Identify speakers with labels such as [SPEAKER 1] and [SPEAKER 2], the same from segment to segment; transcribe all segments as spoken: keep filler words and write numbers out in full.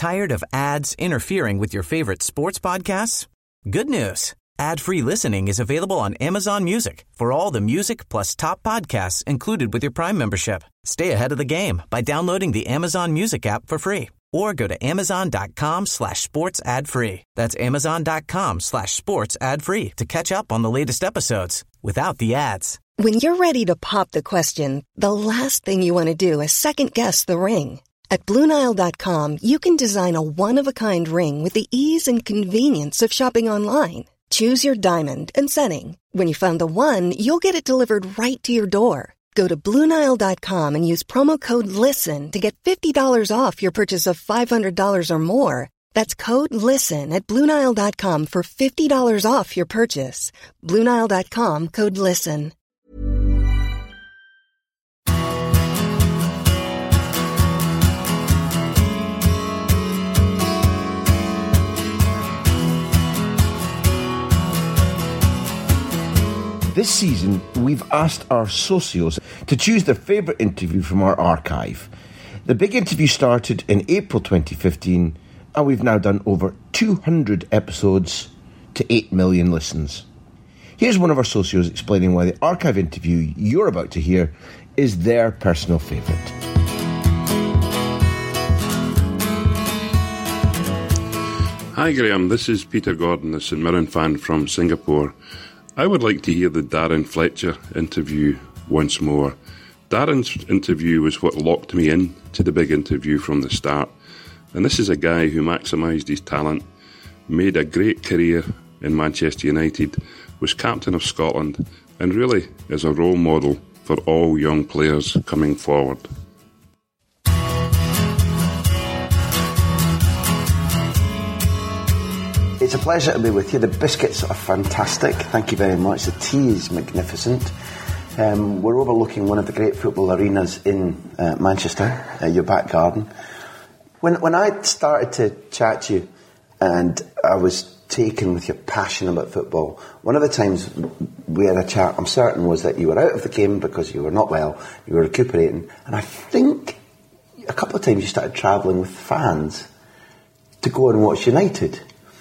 [SPEAKER 1] Tired of ads interfering with your favorite sports podcasts? Good news. Ad-free listening is available on Amazon Music for all the music plus top podcasts included with your Prime membership. Stay ahead of the game by downloading the Amazon Music app for free or go to amazon.com slash sports ad free. That's amazon.com slash sports ad free to catch up on the latest episodes without the ads.
[SPEAKER 2] When you're ready to pop the question, the last thing you want to do is second-guess the ring. At Blue Nile dot com, you can design a one-of-a-kind ring with the ease and convenience of shopping online. Choose your diamond and setting. When you find the one, you'll get it delivered right to your door. Go to Blue Nile dot com and use promo code LISTEN to get fifty dollars off your purchase of five hundred dollars or more. That's code LISTEN at Blue Nile dot com for fifty dollars off your purchase. Blue Nile dot com, code LISTEN.
[SPEAKER 3] This season, we've asked our socios to choose their favourite interview from our archive. The big interview started in April twenty fifteen, and we've now done over two hundred episodes to eight million listens. Here's one of our socios explaining why the archive interview you're about to hear is their personal favourite.
[SPEAKER 4] Hi Graham, this is Peter Gordon, the St Mirren fan from Singapore. I would like to hear the Darren Fletcher interview once more. Darren's interview was what locked me in to the big interview from the start. And this is a guy who maximised his talent, made a great career in Manchester United, was captain of Scotland, and really is a role model for all young players coming forward.
[SPEAKER 5] It's a pleasure to be with you. The biscuits are fantastic. Thank you very much. The tea is magnificent. Um, we're overlooking one of the great football arenas in uh, Manchester, uh, your back garden. When, when I started to chat to you and I was taken with your passion about football, one of the times we had a chat, I'm certain, was that you were out of the game because you were not well, you were recuperating, and I think a couple of times you started travelling with fans to go and watch United.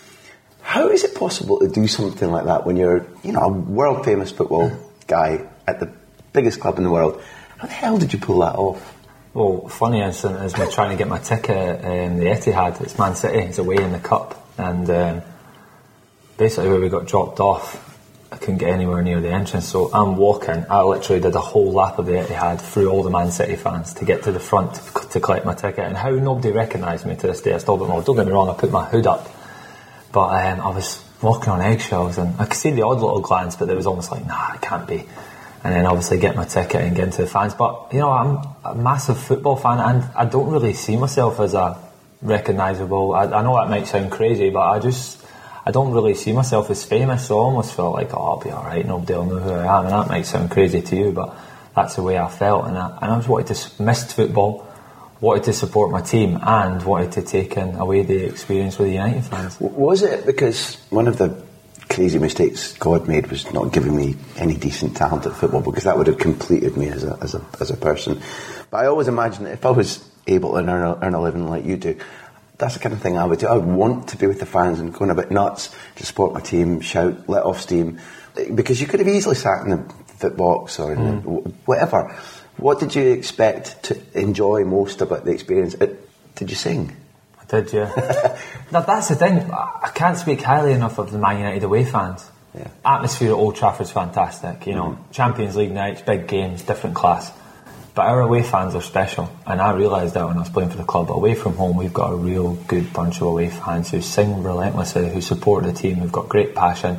[SPEAKER 5] How is it possible to do something like that when you're, you know, a world famous football guy at the biggest club in the world? How the hell did you pull that off?
[SPEAKER 6] Well, funny incident is me trying to get my ticket in the Etihad. It's Man City. It's away in the cup, and um, basically where we got dropped off, I couldn't get anywhere near the entrance. So I'm walking. I literally did a whole lap of the Etihad through all the Man City fans to get to the front to, to collect my ticket. And how nobody recognised me to this day, I still don't know. Don't get me wrong. I put my hood up. But um, I was walking on eggshells, and I could see the odd little glance, but there was almost like, nah, it can't be. And then obviously get my ticket and get into the fans. But, you know, I'm a massive football fan, and I don't really see myself as a recognisable. I, I know that might sound crazy, but I just, I don't really see myself as famous, so I almost felt like, oh, I'll be alright, nobody will know who I am. And that might sound crazy to you, but that's the way I felt. And I, and I just wanted to, missed football, wanted to support my team, and wanted to take in away the experience with the United fans.
[SPEAKER 5] Was it because one of the crazy mistakes God made was not giving me any decent talent at football, because that would have completed me as a as a as a person? But I always imagine that if I was able to earn a, earn a living like you do, that's the kind of thing I would do. I would want to be with the fans and going a bit nuts to support my team, shout, let off steam, because you could have easily sat in the fit box or in mm. the, whatever. What did you expect to enjoy most about the experience? Did you sing?
[SPEAKER 6] I did, yeah. No, that's the thing. I can't speak highly enough of the Man United away fans.
[SPEAKER 5] Yeah.
[SPEAKER 6] Atmosphere at Old Trafford's fantastic. You know, mm-hmm. Champions League nights, big games, different class. But our away fans are special, and I realised that when I was playing for the club. Away from home, we've got a real good bunch of away fans who sing relentlessly, who support the team, who've got great passion,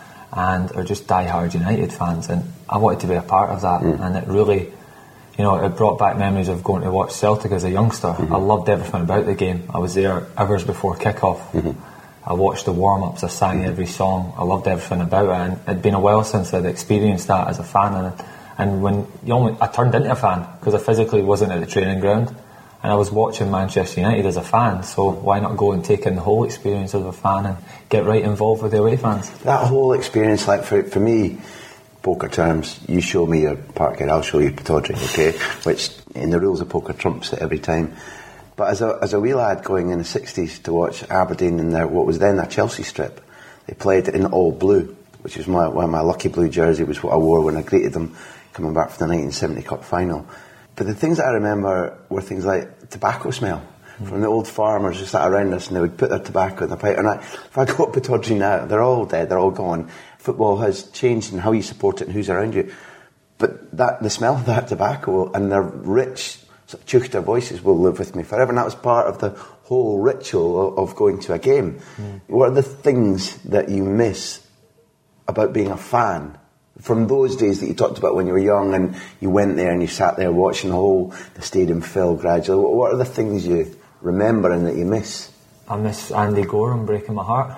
[SPEAKER 6] and are just die-hard United fans. And I wanted to be a part of that, mm. and it really... You know, it brought back memories of going to watch Celtic as a youngster. Mm-hmm. I loved everything about the game. I was there hours before kick-off. Mm-hmm. I watched the warm-ups, I sang mm-hmm. every song. I loved everything about it, and it'd been a while since I'd experienced that as a fan. And, and when you know, I turned into a fan, because I physically wasn't at the training ground, and I was watching Manchester United as a fan, so why not go and take in the whole experience as a fan and get right involved with the away fans?
[SPEAKER 5] That whole experience, like for, for me... poker terms, you show me your Parkhead, I'll show you Pittodrie, okay? Which, in the rules of poker, trumps it every time. But as a as a wee lad going in the sixties to watch Aberdeen in their, what was then their Chelsea strip, they played in all blue, which was my one of my lucky blue jersey, was what I wore when I greeted them coming back from the nineteen seventy Cup final. But the things that I remember were things like tobacco smell mm. from the old farmers who sat around us, and they would put their tobacco in their pipe. And I, if I go up to Pittodrie now, they're all dead, they're all gone. Football has changed in how you support it and who's around you. But that the smell of that tobacco and their rich sort of chuchta voices will live with me forever. And that was part of the whole ritual of, of going to a game. Mm. What are the things that you miss about being a fan from those days that you talked about when you were young and you went there and you sat there watching the whole the stadium fill gradually? What are the things you remember and that you miss?
[SPEAKER 6] I miss Andy Gorham breaking my heart.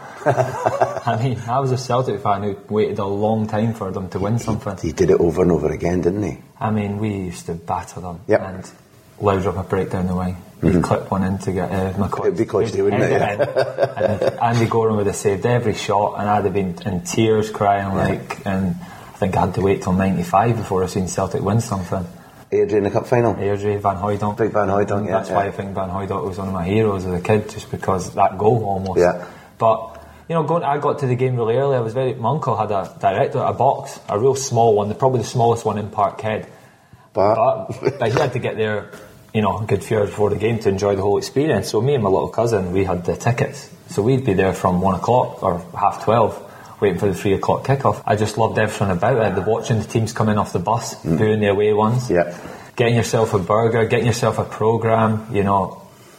[SPEAKER 6] I mean, I was a Celtic fan who waited a long time for them to win something.
[SPEAKER 5] He did it over and over again, didn't he?
[SPEAKER 6] I mean, we used to batter them.
[SPEAKER 5] Yep.
[SPEAKER 6] And Laudrup would break down the wing. He'd
[SPEAKER 5] Mm-hmm.
[SPEAKER 6] clip one in to get uh, McCoy.
[SPEAKER 5] It'd be close, wouldn't it?
[SPEAKER 6] Yeah. And Andy Gorham would have saved every shot, and I'd have been in tears crying,
[SPEAKER 5] Yeah.
[SPEAKER 6] like, and I think I had to wait till ninety-five before I seen Celtic win something.
[SPEAKER 5] Airdrie in the cup final.
[SPEAKER 6] Airdrie, Van Hooijdonk.
[SPEAKER 5] Big Van Hooijdonk, yeah.
[SPEAKER 6] That's why
[SPEAKER 5] yeah.
[SPEAKER 6] I think Van Hooijdonk was one of my heroes as a kid, just because that goal almost.
[SPEAKER 5] Yeah.
[SPEAKER 6] But, you know, going, I got to the game really early. I was very, my uncle had a director, a box, a real small one, probably the smallest one in Parkhead.
[SPEAKER 5] But,
[SPEAKER 6] But, but he had to get there, you know, a good few hours before the game to enjoy the whole experience. So me and my little cousin, we had the tickets. So we'd be there from one o'clock or half twelve, waiting for the three o'clock kickoff. I just loved everything about it. The watching the teams come in off the bus, mm. booing the away ones.
[SPEAKER 5] Yeah.
[SPEAKER 6] Getting yourself a burger, getting yourself a programme, you know,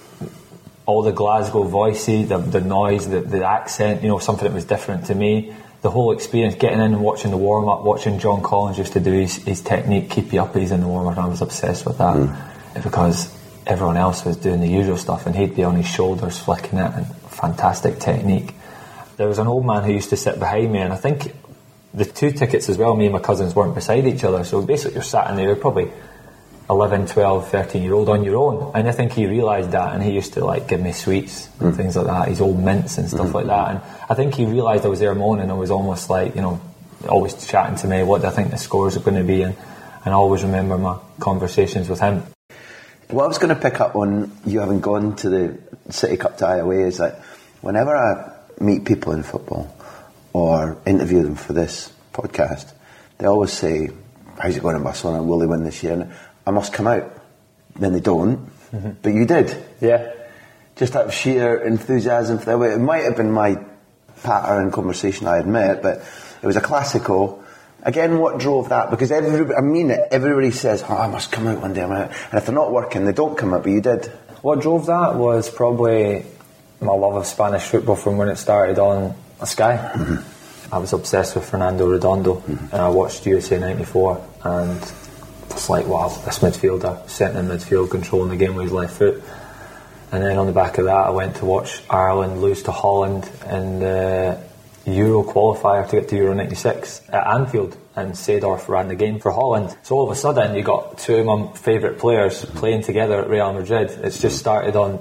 [SPEAKER 6] all the Glasgow voicey, the, the noise, the, the accent, you know, something that was different to me. The whole experience, getting in and watching the warm-up, watching John Collins used to do his, his technique, keepy uppies in the warm-up, and I was obsessed with that. Mm. Because everyone else was doing the usual stuff and he'd be on his shoulders flicking it, and fantastic technique. There was an old man who used to sit behind me, and I think the two tickets as well, me and my cousins weren't beside each other, so basically you're sat in there, you're probably eleven, twelve, thirteen year old on your own, and I think he realised that, and he used to like give me sweets and mm. things like that, his old mints and stuff mm-hmm. like that, and I think he realised I was there moaning, and I was almost like, you know, always chatting to me, what do I think the scores are going to be, and, and I always remember my conversations with him.
[SPEAKER 5] What I was going to pick up on you having gone to the City Cup tie away is that whenever I meet people in football or interview them for this podcast, they always say, how's it going in Barcelona, will they win this year? And I must come out. Then they don't, mm-hmm. but you did.
[SPEAKER 6] Yeah.
[SPEAKER 5] Just out of sheer enthusiasm for that. It might have been my patter and conversation, I admit, but it was a Clásico. Again, what drove that? Because everybody, I mean it, everybody says, oh, I must come out one day. I'm out. And if they're not working, they don't come out, but you did.
[SPEAKER 6] What drove that was probably my love of Spanish football from when it started on Sky. Mm-hmm. I was obsessed with Fernando Redondo, mm-hmm. and I watched U S A ninety-four, and it's like, wow, this midfielder, centre midfield, controlling the game with his left foot. And then on the back of that, I went to watch Ireland lose to Holland in the Euro qualifier to get to Euro ninety-six at Anfield, and Seedorf ran the game for Holland. So all of a sudden you got two of my favourite players playing together at Real Madrid. It's just started on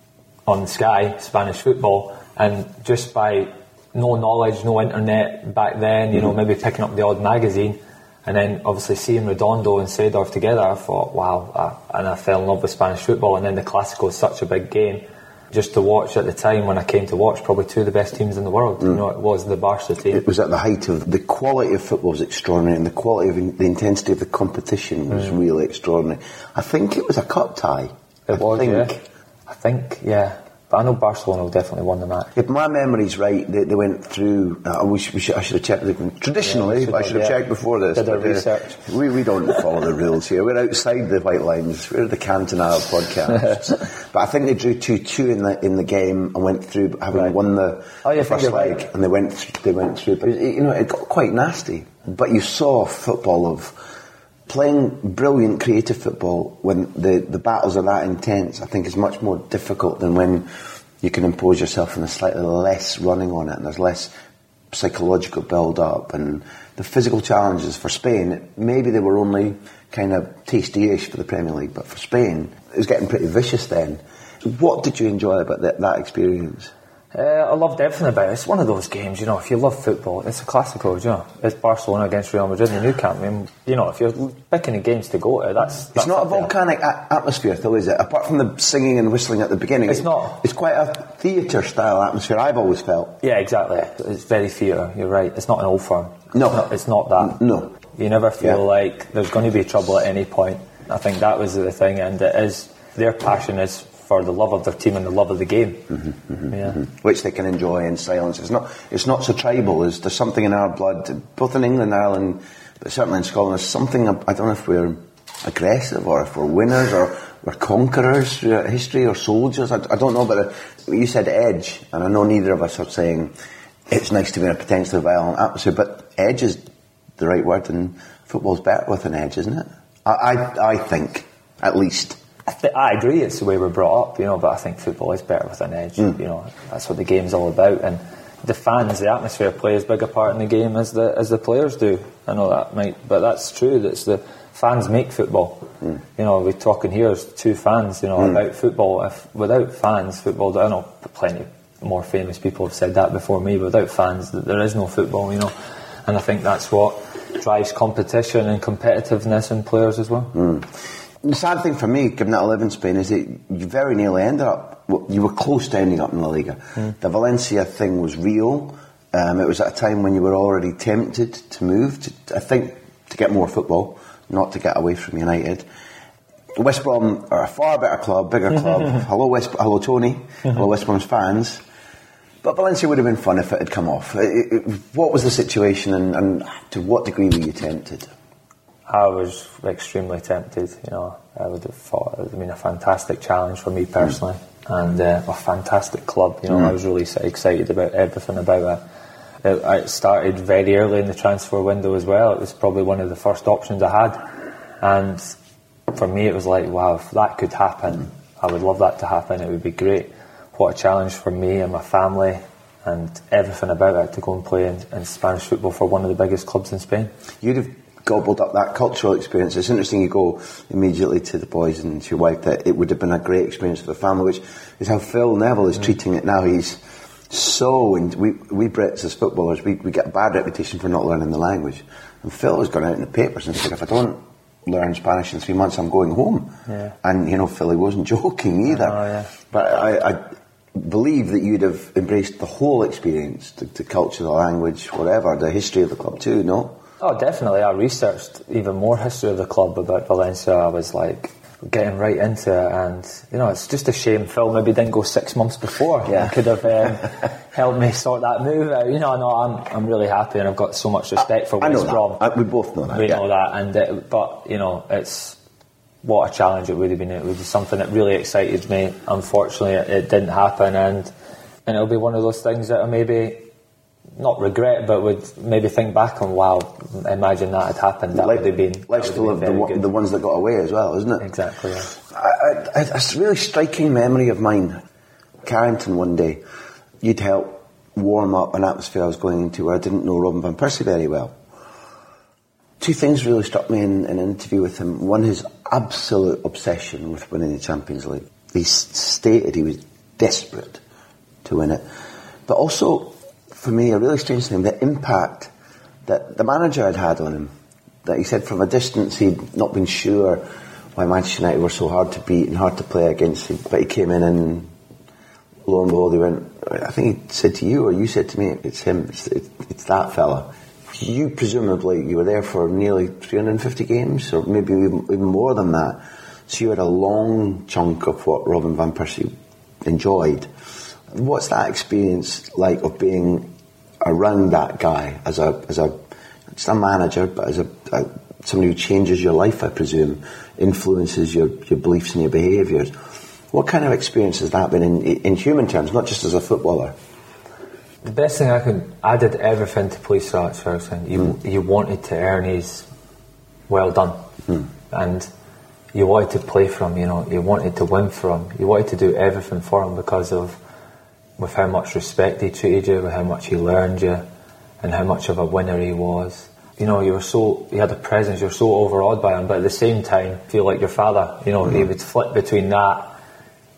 [SPEAKER 6] on Sky, Spanish football, and just by no knowledge, no internet back then, you know, maybe picking up the odd magazine, and then obviously seeing Redondo and Seedorf together, I thought, wow, uh, and I fell in love with Spanish football. And then the Clásico is such a big game. Just to watch at the time when I came to watch, probably two of the best teams in the world. Mm. You know, it was the Barca team.
[SPEAKER 5] It was at the height of the quality of football was extraordinary, and the quality of in, the intensity of the competition was mm. really extraordinary. I think it was a cup tie.
[SPEAKER 6] It
[SPEAKER 5] I
[SPEAKER 6] was,
[SPEAKER 5] think.
[SPEAKER 6] yeah. I think, yeah. But I know Barcelona definitely won the match.
[SPEAKER 5] If my memory's right, they, they went through. Uh, we should, we should, I should have checked. Traditionally, yeah, but I should have yeah. checked before this.
[SPEAKER 6] Did our
[SPEAKER 5] but, uh,
[SPEAKER 6] research.
[SPEAKER 5] We we don't follow the rules here. We're outside the white lines. We're the Cantona podcast. But I think they drew two two in the in the game and went through, having right. won the,
[SPEAKER 6] oh, yeah,
[SPEAKER 5] the first leg,
[SPEAKER 6] right.
[SPEAKER 5] and they went th- they went through. But it, you know, it got quite nasty. But you saw football of playing brilliant creative football when the the battles are that intense. I think is much more difficult than when you can impose yourself and there's slightly less running on it and there's less psychological build-up, and the physical challenges for Spain, maybe they were only kind of tasty-ish for the Premier League, but for Spain, it was getting pretty vicious then. What did you enjoy about that, that experience?
[SPEAKER 6] Uh, I loved everything about it. It's one of those games, you know, if you love football, it's a Clásico, you know. It's Barcelona against Real Madrid in the Nou Camp. I mean, you know, if you're picking the games to go to, that's... that's
[SPEAKER 5] it's not a volcanic a- atmosphere, though, is it? Apart from the singing and whistling at the beginning.
[SPEAKER 6] It's
[SPEAKER 5] it,
[SPEAKER 6] not.
[SPEAKER 5] It's quite a theatre-style atmosphere, I've always felt.
[SPEAKER 6] Yeah, exactly. It's very theatre, you're right. It's not an Old Firm.
[SPEAKER 5] No.
[SPEAKER 6] It's not, it's not that.
[SPEAKER 5] No.
[SPEAKER 6] You never feel
[SPEAKER 5] Yeah.
[SPEAKER 6] like there's going to be trouble at any point. I think that was the thing, and it is... Their passion is for the love of their team and the love of the game.
[SPEAKER 5] Mm-hmm, mm-hmm,
[SPEAKER 6] yeah.
[SPEAKER 5] mm-hmm. Which they can enjoy in silence. It's not It's not so tribal. There's, there's something in our blood, both in England, Ireland, but certainly in Scotland, there's something, I don't know if we're aggressive or if we're winners or we're conquerors throughout history or soldiers. I, I don't know, but uh, you said edge, and I know neither of us are saying it's nice to be in a potentially violent atmosphere, but edge is the right word, and football's better with an edge, isn't it? I, I, I think, at least.
[SPEAKER 6] I, th- I agree, it's the way we're brought up, you know, but I think football is better with an edge. Mm. You know, that's what the game's all about, and the fans, the atmosphere play as big a part in the game as the as the players do. I know that might, but that's true. That's the fans make football. Mm. You know, we're talking here as two fans, you know, mm. about football. If without fans, football. I know plenty more famous people have said that before me. But without fans, there is no football. You know, and I think that's what drives competition and competitiveness in players as well.
[SPEAKER 5] Mm. The sad thing for me, given that I live in Spain, is that you very nearly ended up, well, you were close to ending up in La Liga. Mm. The Valencia thing was real. Um, it was at a time when you were already tempted to move, to, I think, to get more football, not to get away from United. West Brom are a far better club, bigger club. hello, West, hello, Tony. Hello, West Brom's fans. But Valencia would have been fun if it had come off. It, it, what was the situation, and, and to what degree were you tempted?
[SPEAKER 6] I was extremely tempted, you know. I would have thought it would have been a fantastic challenge for me personally, mm. and uh, a fantastic club, you know. Mm. I was really excited about everything about it. it. It started very early in the transfer window as well. It was probably one of the first options I had, and for me it was like, wow, if that could happen, mm. I would love that to happen. It would be great. What a challenge for me and my family and everything about it, to go and play in, in Spanish football for one of the biggest clubs in Spain.
[SPEAKER 5] You'd have gobbled up that cultural experience. It's interesting you go immediately to the boys and to your wife that it would have been a great experience for the family, which is how Phil Neville is mm. treating it now. He's so, and we we Brits as footballers, we, we get a bad reputation for not learning the language. And Phil has gone out in the papers and said, if I don't learn Spanish in three months, I'm going home.
[SPEAKER 6] Yeah.
[SPEAKER 5] And, you know, Philly wasn't joking either.
[SPEAKER 6] Oh, yeah.
[SPEAKER 5] But I, I believe that you'd have embraced the whole experience, the, the culture, the language, whatever, the history of the club too, no?
[SPEAKER 6] Oh, definitely. I researched even more history of the club about Valencia. I was like getting right into it, and you know, it's just a shame Phil maybe didn't go six months before.
[SPEAKER 5] Yeah,
[SPEAKER 6] he could have um, helped me sort that move out. You know, no, I'm I'm really happy, and I've got so much respect for West Brom.
[SPEAKER 5] I, we both know that.
[SPEAKER 6] We
[SPEAKER 5] yeah.
[SPEAKER 6] know that, and it, but you know, it's what a challenge it would have been. It would be something that really excited me. Unfortunately, it, it didn't happen, and and it'll be one of those things that I maybe not regret, but would maybe think back on, wow, imagine that had happened. That
[SPEAKER 5] Life,
[SPEAKER 6] would have been
[SPEAKER 5] life's full of the, the ones that got away as well, isn't it?
[SPEAKER 6] Exactly. Yeah.
[SPEAKER 5] I, I, it's a really striking memory of mine. Carrington one day, you'd help warm up an atmosphere I was going into where I didn't know Robin van Persie very well. Two things really struck me in, in an interview with him. One, his absolute obsession with winning the Champions League. He stated he was desperate to win it. But also, for me, a really strange thing, the impact that the manager had had on him. That he said from a distance he'd not been sure why Manchester United were so hard to beat and hard to play against him, but he came in and lo and behold he went, I think he said to you or you said to me, it's him, it's, it, it's that fella. You presumably, you were there for nearly three hundred fifty games, or maybe even, even more than that, so you had a long chunk of what Robin van Persie enjoyed. What's that experience like of being around that guy as a as a just a manager, but as a, a somebody who changes your life, I presume, influences your, your beliefs and your behaviours? What kind of experience has that been in in human terms, not just as a footballer?
[SPEAKER 6] The best thing I could, I did everything to please Sir Alex Ferguson. You mm. you wanted to earn his well done, mm. and you wanted to play for him. You know, you wanted to win for him. You wanted to do everything for him because of with how much respect he treated you, with how much he learned you, and how much of a winner he was. You know, you were so, you had a presence, you were so overawed by him, but at the same time, feel like your father. You know, mm-hmm. he would flip between that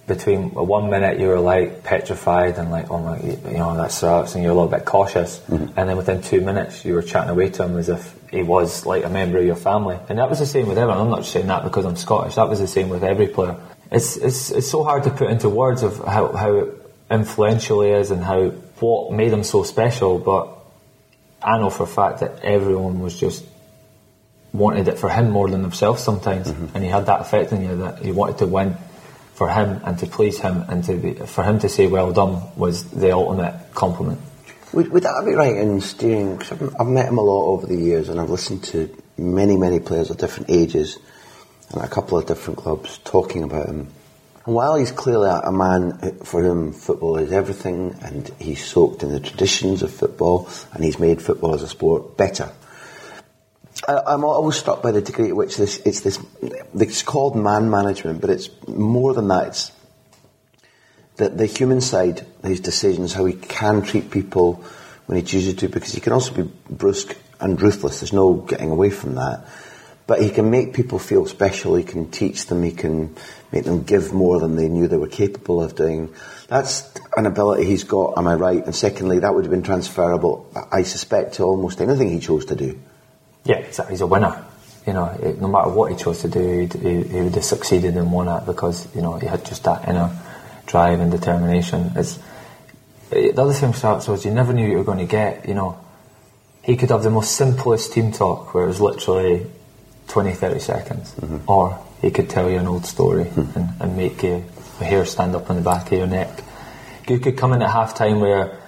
[SPEAKER 6] between one minute you were like petrified and like, oh my, you know, that sucks, and you're a little bit cautious, mm-hmm. and then within two minutes you were chatting away to him as if he was like a member of your family. And that was the same with everyone. I'm not just saying that because I'm Scottish. That was the same with every player. It's it's it's so hard to put into words of how how influential he is and how what made him so special. But I know for a fact that everyone was just wanted it for him more than himself sometimes, mm-hmm. and he had that effect on you that he wanted to win for him and to please him, and to be, for him to say well done was the ultimate compliment.
[SPEAKER 5] Would, would that be right in steering? Because I've, I've met him a lot over the years, and I've listened to many, many players of different ages and a couple of different clubs talking about him. And while he's clearly a man for whom football is everything, and he's soaked in the traditions of football, and he's made football as a sport better, I, I'm always struck by the degree at which this it's this it's called man management, but it's more than that. It's the, the human side, his decisions, how he can treat people when he chooses to, because he can also be brusque and ruthless. There's no getting away from that. But he can make people feel special, he can teach them, he can make them give more than they knew they were capable of doing. That's an ability he's got, am I right? And secondly, that would have been transferable, I suspect, to almost anything he chose to do.
[SPEAKER 6] Yeah, exactly. He's a winner. You know, it, no matter what he chose to do, he, he would have succeeded and won it because, you know, he had just that inner drive and determination. It's, it, the other thing was you never knew what you were going to get, you know. He could have the most simplest team talk where it was literally twenty, thirty seconds, mm-hmm. or he could tell you an old story mm-hmm. and, and make you, the hair stand up on the back of your neck. You could come in at half time where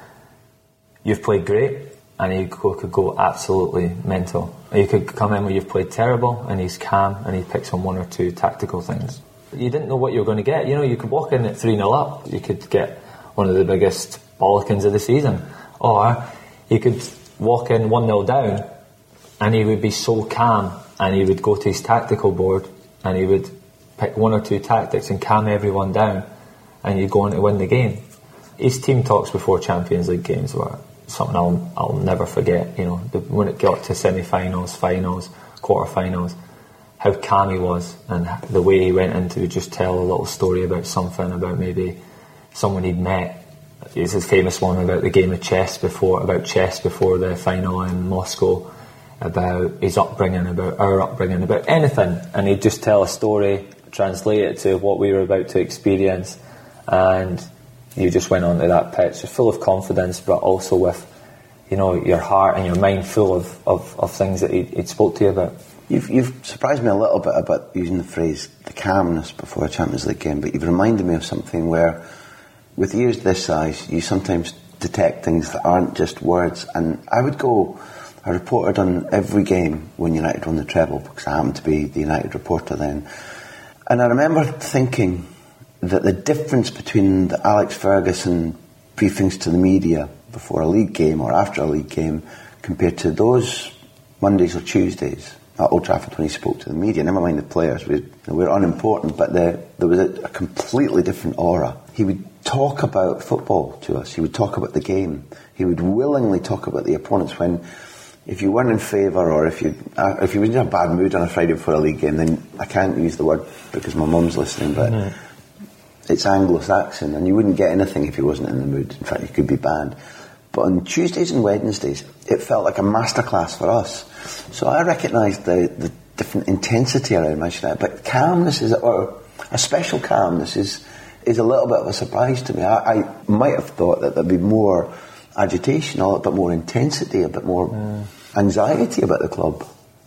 [SPEAKER 6] you've played great and he could go absolutely mental. Or you could come in where you've played terrible and he's calm and he picks on one or two tactical things. You didn't know what you were going to get. You know, you could walk in at three nil up, you could get one of the biggest bollockings of the season, or you could walk in one nil down and he would be so calm and he would go to his tactical board and he would pick one or two tactics and calm everyone down, and you'd go on to win the game. His team talks before Champions League games were something I'll, I'll never forget. You know, the, when it got to semi-finals, finals, quarter-finals, how calm he was, and the way he went into just tell a little story about something, about maybe someone he'd met. It's his famous one about the game of chess before, about chess before the final in Moscow, about his upbringing, about our upbringing, about anything, and he'd just tell a story, translate it to what we were about to experience, and you just went onto that pitch full of confidence, but also with, you know, your heart and your mind full of, of, of things that he'd, he'd spoke to you about.
[SPEAKER 5] You've, you've surprised me a little bit about using the phrase the calmness before a Champions League game, but you've reminded me of something where, with ears this size, you sometimes detect things that aren't just words. And I would go, I reported on every game when United won the treble, because I happened to be the United reporter then. And I remember thinking that the difference between the Alex Ferguson briefings to the media before a league game or after a league game compared to those Mondays or Tuesdays at Old Trafford when he spoke to the media, never mind the players, we were unimportant, but the, there was a, a completely different aura. He would talk about football to us, he would talk about the game, he would willingly talk about the opponents when, if you weren't in favour, or if you uh, if you were in a bad mood on a Friday before a league game, then I can't use the word because my mum's listening, but mm. it's Anglo-Saxon, and you wouldn't get anything if you wasn't in the mood. In fact, you could be banned. But on Tuesdays and Wednesdays, it felt like a masterclass for us. So I recognised the, the different intensity around Manchester United, but calmness is, or a special calmness is is a little bit of a surprise to me. I, I might have thought that there'd be more agitation, a little bit more intensity, a bit more mm. anxiety about the club.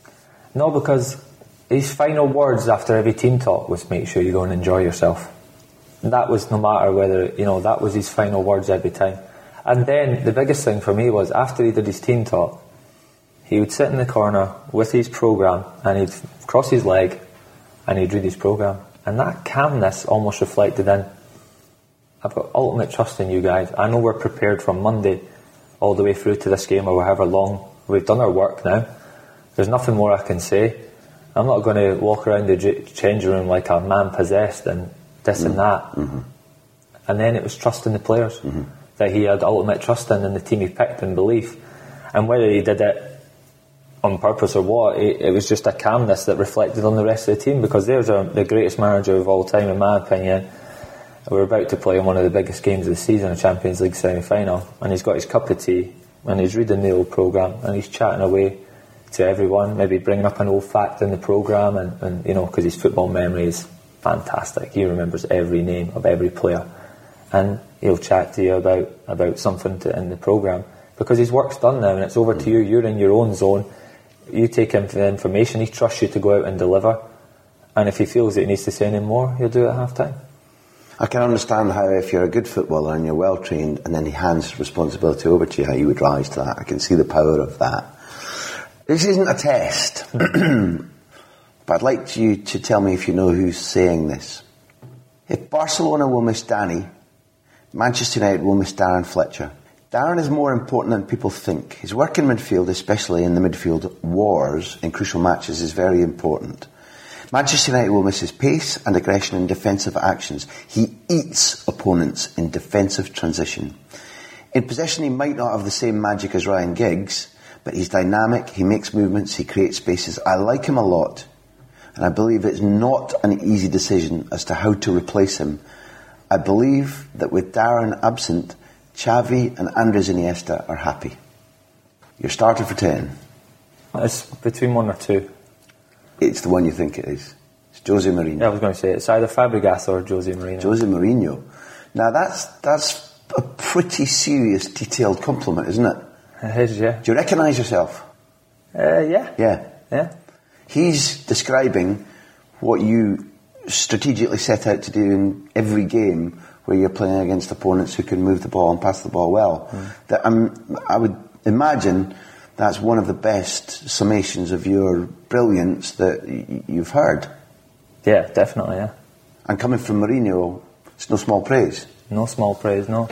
[SPEAKER 6] No, because his final words after every team talk was make sure you go and enjoy yourself. And that was no matter whether, you know, that was his final words every time. And then the biggest thing for me was after he did his team talk, he would sit in the corner with his programme and he'd cross his leg and he'd read his programme. And that calmness almost reflected in, I've got ultimate trust in you guys. I know we're prepared from Monday all the way through to this game or however long. We've done our work now. There's nothing more I can say. I'm not going to walk around the changing room like a man possessed and this mm-hmm. and that. Mm-hmm. And then it was trust in the players mm-hmm. that he had ultimate trust in, and the team he picked and belief. And whether he did it on purpose or what, it, it was just a calmness that reflected on the rest of the team, because there's a, the greatest manager of all time, in my opinion. We're about to play in one of the biggest games of the season, a Champions League semi-final, and he's got his cup of tea and he's reading the old programme and he's chatting away to everyone, maybe bringing up an old fact in the programme, and, and you know, because his football memory is fantastic. He remembers every name of every player, and he'll chat to you about, about something to, in the programme, because his work's done now and it's over to you. You're in your own zone. You take him the information, he trusts you to go out and deliver, and if he feels that he needs to say any more, he'll do it at half time.
[SPEAKER 5] I can understand how, if you're a good footballer and you're well trained and then he hands responsibility over to you, how you would rise to that. I can see the power of that. This isn't a test, but I'd like you to tell me if you know who's saying this. If Barcelona will miss Danny, Manchester United will miss Darren Fletcher. Darren is more important than people think. His work in midfield, especially in the midfield wars in crucial matches, is very important. Manchester United will miss his pace and aggression in defensive actions. He eats opponents in defensive transition. In possession, he might not have the same magic as Ryan Giggs, but he's dynamic, he makes movements, he creates spaces. I like him a lot, and I believe it's not an easy decision as to how to replace him. I believe that with Darren absent, Xavi and Andres Iniesta are happy. You're started for ten.
[SPEAKER 6] It's between one or two.
[SPEAKER 5] It's the one you think it is. It's Jose Mourinho.
[SPEAKER 6] Yeah, I was going to say it's either Fabregas or Jose Mourinho.
[SPEAKER 5] Jose Mourinho. Now that's that's a pretty serious, detailed compliment, isn't it?
[SPEAKER 6] It is, yeah.
[SPEAKER 5] Do you recognise yourself?
[SPEAKER 6] Uh, yeah.
[SPEAKER 5] Yeah.
[SPEAKER 6] Yeah.
[SPEAKER 5] He's describing what you strategically set out to do in every game where you're playing against opponents who can move the ball and pass the ball well. Mm. That um, I would imagine that's one of the best summations of your brilliance that y- you've heard.
[SPEAKER 6] Yeah, definitely, yeah.
[SPEAKER 5] And coming from Mourinho, it's no small praise.
[SPEAKER 6] No small praise, no.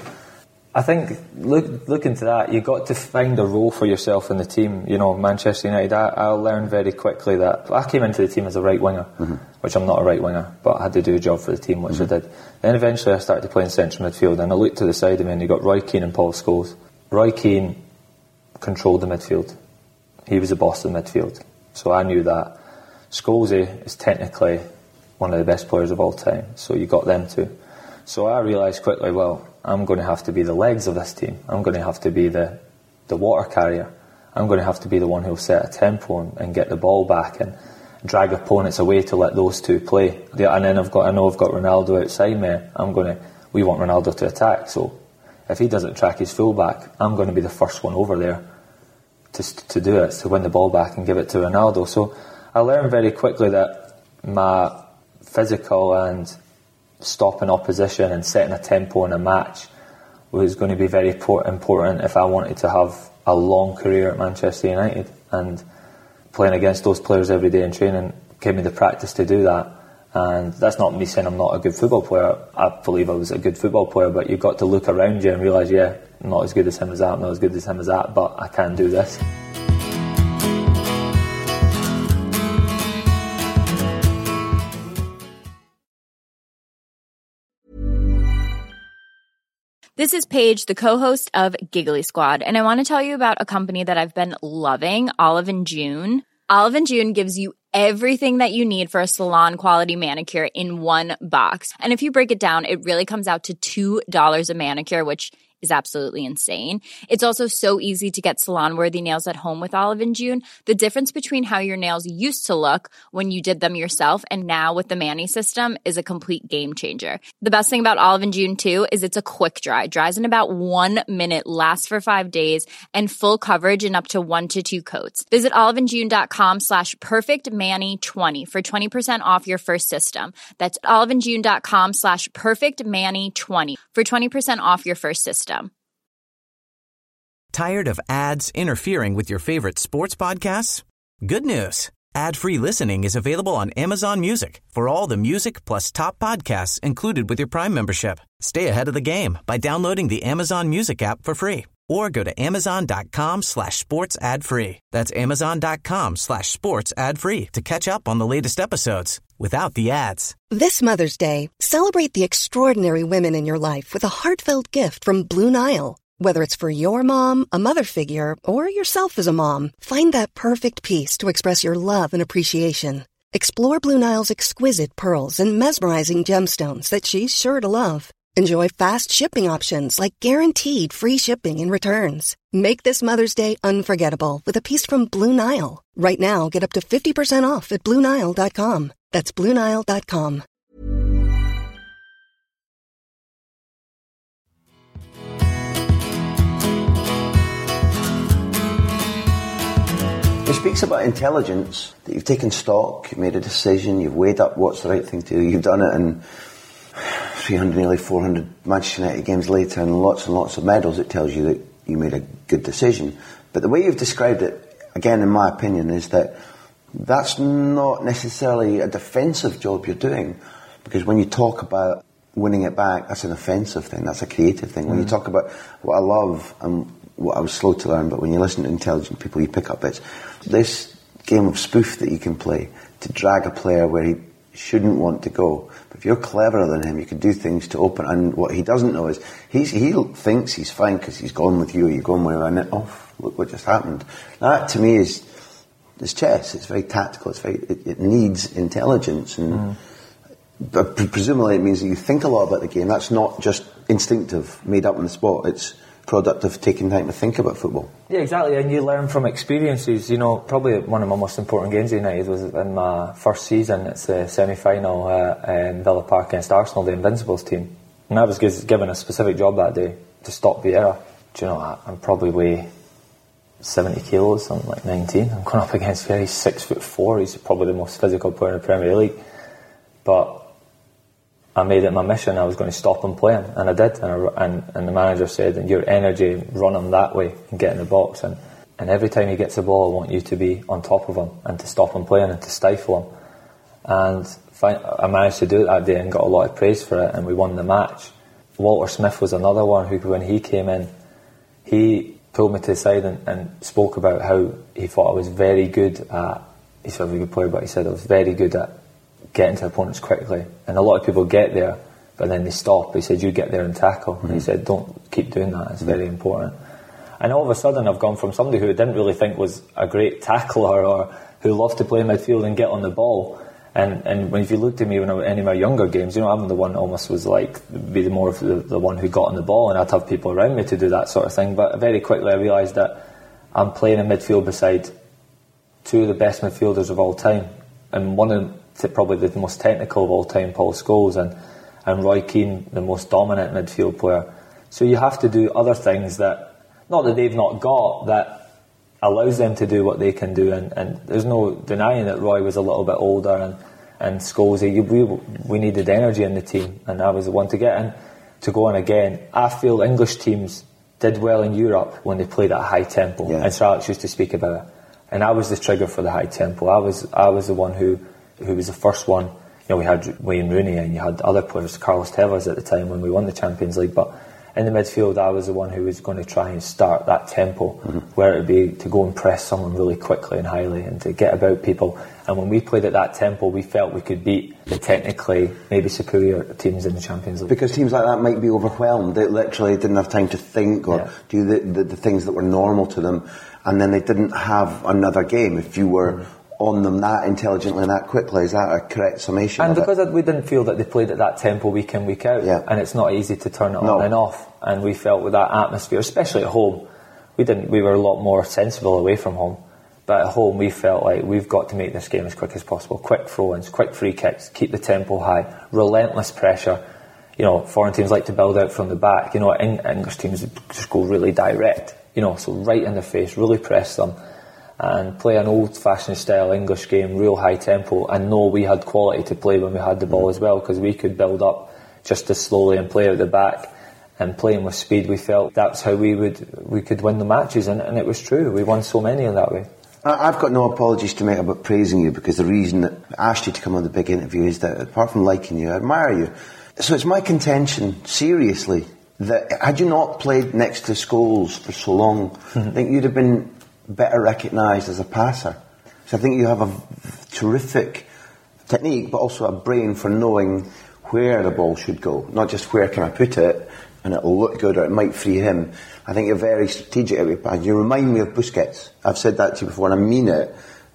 [SPEAKER 6] I think, look, look into that, you've got to find a role for yourself in the team. You know, Manchester United, I, I learned very quickly that I came into the team as a right winger, mm-hmm. which I'm not a right winger, but I had to do a job for the team, which mm-hmm. I did. Then eventually I started playing central midfield, and I looked to the side of me and you got Roy Keane and Paul Scholes. Roy Keane controlled the midfield. He was the boss of the midfield. So I knew that. Scholes is technically one of the best players of all time, so you got them too. So I realised quickly, well, I'm going to have to be the legs of this team. I'm going to have to be the, the water carrier. I'm going to have to be the one who'll set a tempo and, and get the ball back and drag opponents away to let those two play. And then I've got, I know I've got Ronaldo outside me. I'm going to, we want Ronaldo to attack. So if he doesn't track his fullback, I'm going to be the first one over there to to do it, to win the ball back and give it to Ronaldo. So I learned very quickly that my physical and stopping opposition and setting a tempo in a match was going to be very important if I wanted to have a long career at Manchester United. And playing against those players every day in training gave me the practice to do that. And that's not me saying I'm not a good football player. I believe I was a good football player, but you've got to look around you and realise, yeah, I'm not as good as him as that, I'm not as good as him as that, but I can do this.
[SPEAKER 7] This is Paige, the co-host of Giggly Squad, and I want to tell you about a company that I've been loving, Olive and June. Olive and June gives you everything that you need for a salon-quality manicure in one box. And if you break it down, it really comes out to two dollars a manicure, which is absolutely insane. It's also so easy to get salon-worthy nails at home with Olive and June. The difference between how your nails used to look when you did them yourself and now with the Mani system is a complete game changer. The best thing about Olive and June, too, is it's a quick dry. Dries in about one minute, lasts for five days, and full coverage in up to one to two coats. Visit oliveandjune.com slash perfectmani20 for twenty percent off your first system. That's oliveandjune.com slash perfectmani20 for twenty percent off your first system.
[SPEAKER 1] Tired of ads interfering with your favorite sports podcasts? Good news. Ad-free listening is available on Amazon Music for all the music plus top podcasts included with your Prime membership. Stay ahead of the game by downloading the Amazon Music app for free or go to amazon.com slash sports ad free. That's amazon.com slash sports ad free to catch up on the latest episodes without the ads.
[SPEAKER 2] This Mother's Day, celebrate the extraordinary women in your life with a heartfelt gift from Blue Nile. Whether it's for your mom, a mother figure, or yourself as a mom, find that perfect piece to express your love and appreciation. Explore Blue Nile's exquisite pearls and mesmerizing gemstones that she's sure to love. Enjoy fast shipping options like guaranteed free shipping and returns. Make this Mother's Day unforgettable with a piece from Blue Nile. Right now, get up to fifty percent off at Blue Nile dot com. That's Blue Nile dot com.
[SPEAKER 5] He speaks about intelligence, that you've taken stock, you've made a decision, you've weighed up what's the right thing to do. You've done it in three hundred, nearly four hundred Manchester United games later and lots and lots of medals. It tells you that you made a good decision. But the way you've described it, again, in my opinion, is that that's not necessarily a defensive job you're doing. Because when you talk about winning it back, that's an offensive thing, that's a creative thing. Mm. When you talk about what I love and what I was slow to learn, but when you listen to intelligent people, you pick up bits. This game of spoof that you can play to drag a player where he shouldn't want to go. But if you're cleverer than him, you can do things to open. And what he doesn't know is he's, he thinks he's fine because he's gone with you, or you're going with him, and it, oh, look what just happened. That to me is is chess. It's very tactical. It's very it, it needs intelligence, and mm. but presumably it means that you think a lot about the game. That's not just instinctive, made up on the spot. It's product of taking time to think about football.
[SPEAKER 6] Yeah, exactly, and you learn from experiences. You know, probably one of my most important games at United was in my first season. It's the semi-final uh, in Villa Park against Arsenal, the Invincibles team. And I was given a specific job that day to stop Vieira. Do you know, I'm probably weigh seventy kilos, something like nineteen. I'm going up against Vieira, he's six foot four. He's probably the most physical player in the Premier League. But I made it my mission. I was going to stop him playing, and I did. And, I, and, and the manager said, "Your energy, run him that way and get in the box. And, and every time he gets the ball, I want you to be on top of him and to stop him playing and to stifle him." And fi- I managed to do it that day and got a lot of praise for it, and we won the match. Walter Smith was another one who, when he came in, he pulled me to the side and, and spoke about how he thought I was very good at. He's a very good player, but he said I was very good at getting to opponents quickly, and a lot of people get there but then they stop. He said, you get there and tackle. Mm-hmm. And he said, don't keep doing that, it's mm-hmm. very important. And all of a sudden I've gone from somebody who I didn't really think was a great tackler or who loved to play midfield and get on the ball, and and when if you looked at me when I was in my younger games, you know, I'm the one almost was like be the more of the, the one who got on the ball, and I'd have people around me to do that sort of thing. But very quickly I realised that I'm playing in midfield beside two of the best midfielders of all time, and one of the, probably the most technical of all time, Paul Scholes, and, and Roy Keane, the most dominant midfield player. So you have to do other things that, not that they've not got, that allows them to do what they can do, and, and there's no denying that Roy was a little bit older, and, and Scholes, we, we needed energy in the team, and I was the one to get in, to go on again. I feel English teams did well in Europe when they played at a high tempo, yeah. and Sir Alex used to speak about it. And I was the trigger for the high tempo. I was I was the one who, who was the first one. You know, we had Wayne Rooney and you had other players, Carlos Tevez at the time when we won the Champions League. But in the midfield, I was the one who was going to try and start that tempo, mm-hmm. where it would be to go and press someone really quickly and highly and to get about people. And when we played at that tempo, we felt we could beat the technically maybe superior teams in the Champions League.
[SPEAKER 5] Because teams like that might be overwhelmed. They literally didn't have time to think or yeah. do the, the, the things that were normal to them. And then they didn't have another game. If you were mm. on them that intelligently and that quickly, is that a correct summation?
[SPEAKER 6] And
[SPEAKER 5] of
[SPEAKER 6] because
[SPEAKER 5] it?
[SPEAKER 6] we didn't feel that they played at that tempo week in, week out,
[SPEAKER 5] yeah.
[SPEAKER 6] and it's not easy to turn it
[SPEAKER 5] no.
[SPEAKER 6] on and off. And we felt with that atmosphere, especially at home, we didn't. We were a lot more sensible away from home. But at home, we felt like we've got to make this game as quick as possible. Quick throw-ins, quick free kicks, keep the tempo high, relentless pressure. You know, foreign teams like to build out from the back. You know, English teams just go really direct. You know, so right in the face, really press them and play an old-fashioned style English game, real high tempo, and know we had quality to play when we had the ball as well, because we could build up just as slowly and play out the back and playing with speed. We felt that's how we would we could win the matches, and, and it was true. We won so many in that way.
[SPEAKER 5] I've got no apologies to make about praising you, because the reason that I asked you to come on the big interview is that apart from liking you, I admire you. So it's my contention, seriously, that had you not played next to Scholes for so long, mm-hmm. I think you'd have been better recognised as a passer. So I think you have a terrific technique, but also a brain for knowing where the ball should go, not just where can I put it and it'll look good or it might free him. I think you're very strategic at your pass. You remind me of Busquets. I've said that to you before and I mean it.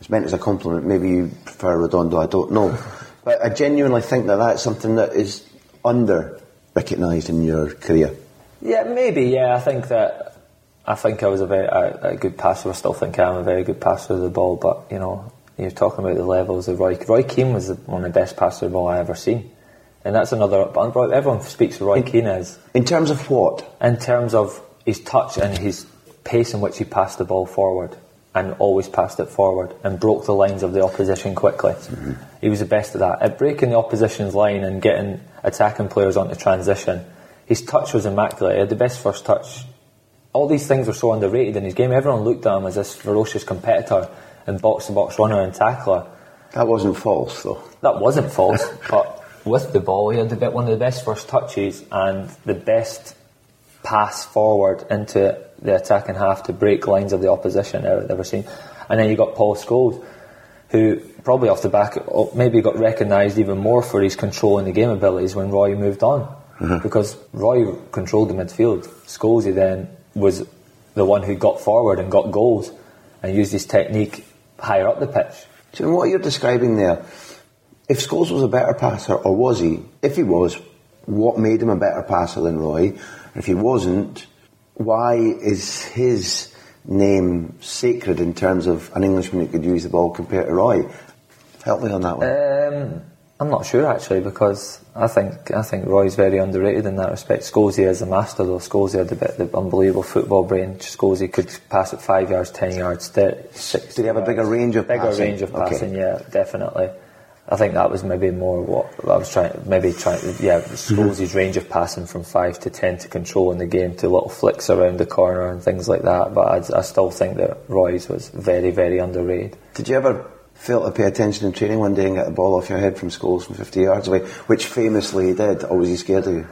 [SPEAKER 5] it's meant as a compliment. Maybe you prefer Redondo, I don't know. But I genuinely think that that's something that is under recognised in your career.
[SPEAKER 6] Yeah, maybe. Yeah, I think that I think I was a very a, a good passer. I still think I am a very good passer of the ball. But you know, you're talking about the levels of Roy. Roy Keane was one of the best passers of the ball I ever seen, and that's another. Everyone speaks of Roy in, Keane as
[SPEAKER 5] in terms of what?
[SPEAKER 6] In terms of his touch and his pace in which he passed the ball forward, and always passed it forward, and broke the lines of the opposition quickly. Mm-hmm. He was the best at that. At breaking the opposition's line and getting attacking players onto transition, his touch was immaculate. He had the best first touch. All these things were so underrated in his game. Everyone looked at him as this ferocious competitor and box-to-box runner and tackler.
[SPEAKER 5] That wasn't false, though.
[SPEAKER 6] That wasn't false, but with the ball, he had the, one of the best first touches and the best pass forward into the attacking half to break lines of the opposition I've ever seen. And then you got Paul Scholes, who probably off the back maybe got recognised even more for his controlling the game abilities when Roy moved on. Mm-hmm. Because Roy controlled the midfield. Scholesy then was the one who got forward and got goals and used his technique higher up the pitch.
[SPEAKER 5] So what you're describing there, if Scholes was a better passer, or was he? If he was, what made him a better passer than Roy? And if he wasn't, why is his name sacred in terms of an Englishman who could use the ball compared to Roy? Help me on that one.
[SPEAKER 6] Um, I'm not sure actually, because I think I think Roy's very underrated in that respect. Scholesy is a master though. Scholesy had a bit the unbelievable football brain. Scholesy could pass it five yards, ten yards, six.
[SPEAKER 5] Did he have a bigger range of
[SPEAKER 6] bigger
[SPEAKER 5] passing?
[SPEAKER 6] range of
[SPEAKER 5] Okay.
[SPEAKER 6] passing? Yeah, definitely. I think that was maybe more what I was trying. Maybe trying. Yeah, Scholesy's mm-hmm. range of passing from five to ten to controlling the game to little flicks around the corner and things like that. But I'd, I still think that Roy's was very, very underrated.
[SPEAKER 5] Did you ever fail to pay attention in training one day and get the ball off your head from Scholes from fifty yards away, which famously he did, or was he scared of you?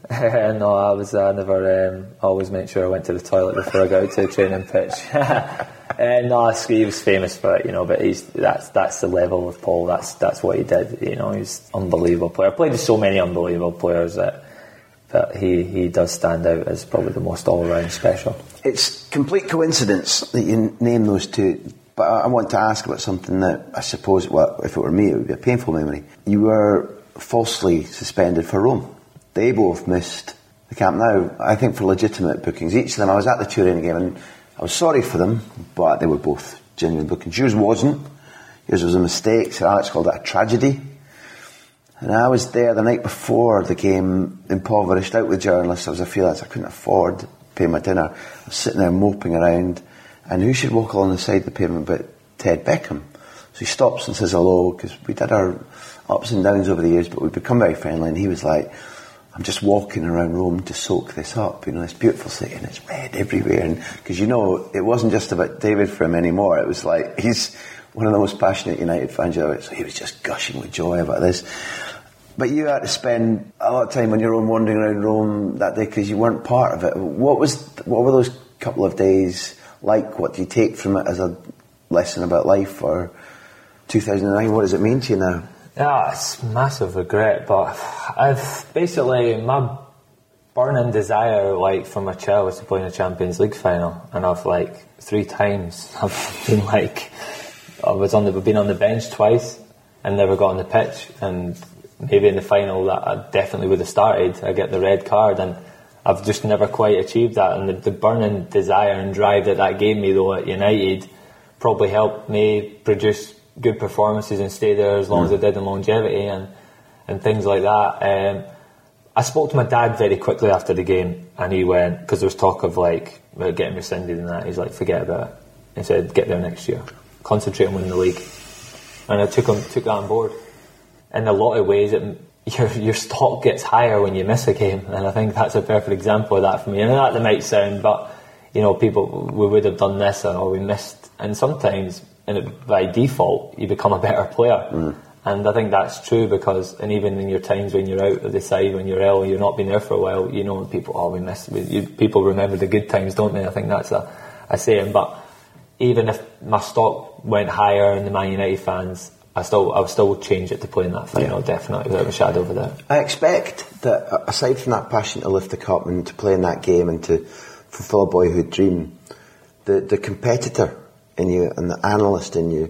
[SPEAKER 6] No, I was I never um, always made sure I went to the toilet before I got out to the training pitch. uh, no, he was famous for it, you know, but he's that's that's the level of Paul. That's that's what he did, you know. He's an unbelievable player. I played with so many unbelievable players that but he, he does stand out as probably the most all-round special. It's
[SPEAKER 5] complete coincidence that you name those two. But I want to ask about something that I suppose, well, if it were me, it would be a painful memory. You were falsely suspended for Rome. They both missed the Camp Nou, I think for legitimate bookings. Each of them, I was at the Turin game and I was sorry for them, but they were both genuine bookings. Yours wasn't. Yours was a mistake. Sir Alex called it a tragedy. And I was there the night before the game, impoverished, out with journalists. I was a freelance. I couldn't afford to pay my dinner. I was sitting there moping around. And who should walk along the side of the pavement but Ted Beckham? So he stops and says hello, because we did our ups and downs over the years, but we've become very friendly. And he was like, I'm just walking around Rome to soak this up, you know, this beautiful city, and it's red everywhere. And because, you know, it wasn't just about David for him anymore. It was like, he's one of the most passionate United fans ever. So he was just gushing with joy about this. But you had to spend a lot of time on your own wandering around Rome that day because you weren't part of it. What was, what were those couple of days like? What do you take from it as a lesson about life? Or two thousand nine, what does it mean to you now?
[SPEAKER 6] Yeah, it's massive regret, but I've basically, my burning desire, like, from my child was to play in a Champions League final, and I've, like, three times, I've been, like, I was on the, been on the bench twice, and never got on the pitch, and maybe in the final that I definitely would have started, I get the red card, and I've just never quite achieved that, and the, the burning desire and drive that that gave me, though, at United, probably helped me produce good performances and stay there as long mm. as I did in longevity and, and things like that. Um, I spoke to my dad very quickly after the game, and he went, because there was talk of like about getting rescinded and that, he's like, forget about it. He said, get there next year, concentrate on winning the league. And I took him, took that on board. In a lot of ways, it, your your stock gets higher when you miss a game, and I think that's a perfect example of that for me. And that, that might sound, but you know, people, we would have done this or we missed, and sometimes and by default you become a better player. Mm. And I think that's true, because and even in your times when you're out of the side, when you're ill, you're not been there for a while, you know, people, oh, we missed, we, you, people remember the good times, don't they? I think that's a, a saying. But even if my stock went higher in the Man United fans, I still I would still change it to play in that final, yeah. Definitely, without a shadow of a doubt.
[SPEAKER 5] I expect that aside from that passion to lift the cup and to play in that game and to fulfil a boyhood dream, the, the competitor in you and the analyst in you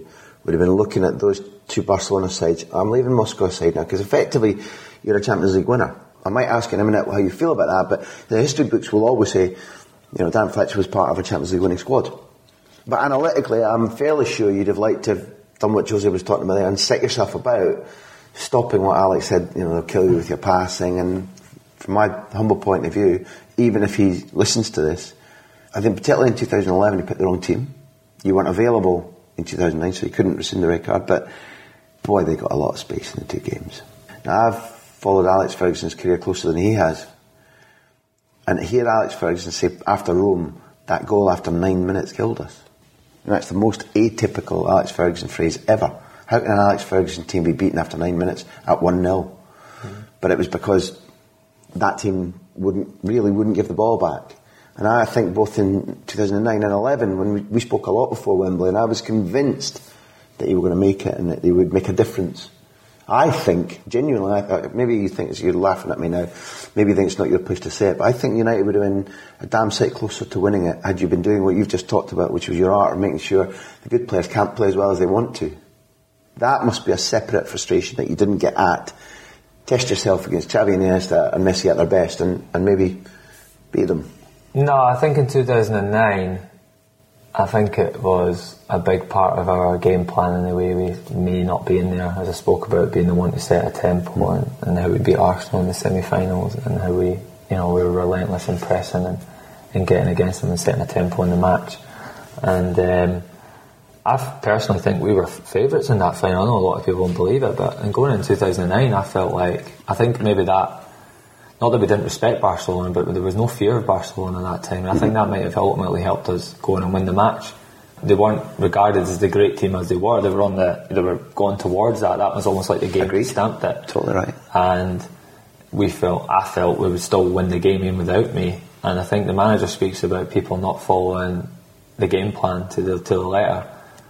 [SPEAKER 5] would have been looking at those two Barcelona sides. I'm leaving Moscow aside now, because effectively you're a Champions League winner. I might ask in a minute how you feel about that, but the history books will always say, you know, Darren Fletcher was part of a Champions League winning squad. But analytically, I'm fairly sure you'd have liked to have done what Jose was talking about there and set yourself about stopping what Alex said, you know, they'll kill you with your passing. And from my humble point of view, even if he listens to this, I think particularly in two thousand eleven, you picked the wrong team. You weren't available in two thousand nine, so you couldn't rescind the red card, but boy, they got a lot of space in the two games. Now, I've followed Alex Ferguson's career closer than he has, and to hear Alex Ferguson say after Rome, that goal after nine minutes killed us. And that's the most atypical Alex Ferguson phrase ever. How can an Alex Ferguson team be beaten after nine minutes at one nil? Mm-hmm. But it was because that team wouldn't really wouldn't give the ball back. And I think both in two thousand nine and eleven, when we, we spoke a lot before Wembley, and I was convinced that you were going to make it and that they would make a difference. I think, genuinely, I, maybe you think you're laughing at me now, maybe you think it's not your place to say it, but I think United would have been a damn sight closer to winning it had you been doing what you've just talked about, which was your art of making sure the good players can't play as well as they want to. That must be a separate frustration that you didn't get at. Test yourself against Xavi, Iniesta and Messi at their best and, and maybe beat them.
[SPEAKER 6] No, I think in two thousand nine, I think it was a big part of our game plan in the way we, me not being there, as I spoke about, being the one to set a tempo and, and how we beat Arsenal in the semi-finals and how we, you know, we were relentless in pressing and, and getting against them and setting a tempo in the match. And um, I personally think we were favourites in that final. I know a lot of people won't believe it, but in going in two thousand nine, I felt like, I think maybe that, not that we didn't respect Barcelona, but there was no fear of Barcelona at that time. And I think that might have ultimately helped us go on and win the match. They weren't regarded as the great team as they were. They were on the, they were going towards that. That was almost like the game
[SPEAKER 5] Agreed.
[SPEAKER 6] stamped it.
[SPEAKER 5] Totally right.
[SPEAKER 6] And we felt, I felt we would still win the game even without me. And I think the manager speaks about people not following the game plan to the to the letter.